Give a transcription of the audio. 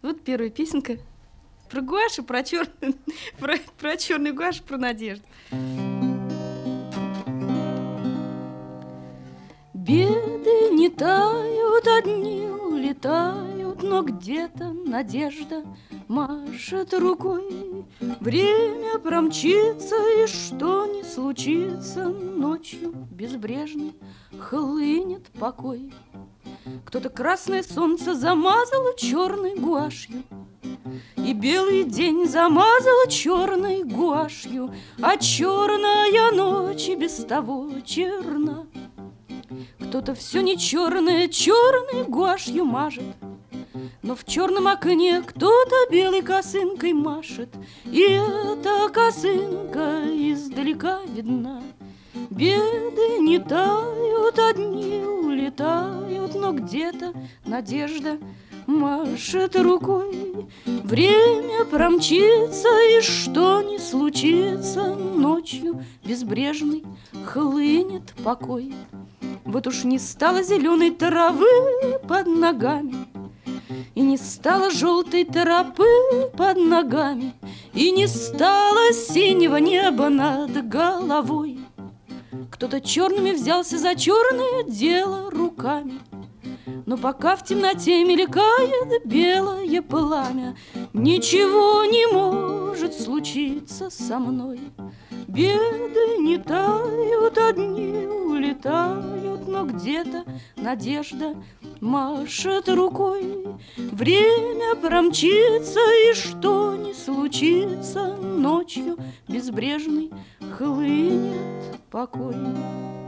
Вот первая песенка про гуашь и про черный, про черный гуашь, про надежду. Беды не тают, одни улетают, но где-то надежда машет рукой. Время промчится, и что не случится, ночью безбрежной хлынет покой. Кто-то красное солнце замазал черной гуашью, и белый день замазал черной гуашью, а черная ночь и без того черна. Кто-то все не черное черной гуашью мажет, но в черном окне кто-то белой косынкой машет, и эта косынка издалека видна. Беды не тают, одни улетают, но где-то надежда машет рукой. Время промчится, и что не случится, ночью безбрежной хлынет покой. Вот уж не стало зеленой травы под ногами, и не стало желтой тропы под ногами, и не стало синего неба над головой. Кто-то черными взялся за черное дело руками, но пока в темноте мелькает белое пламя, ничего не может случиться со мной. Беды не тают, одни улетают, но где-то надежда машет рукой. Время промчится, и что не случится, ночью безбрежный хлынет покой.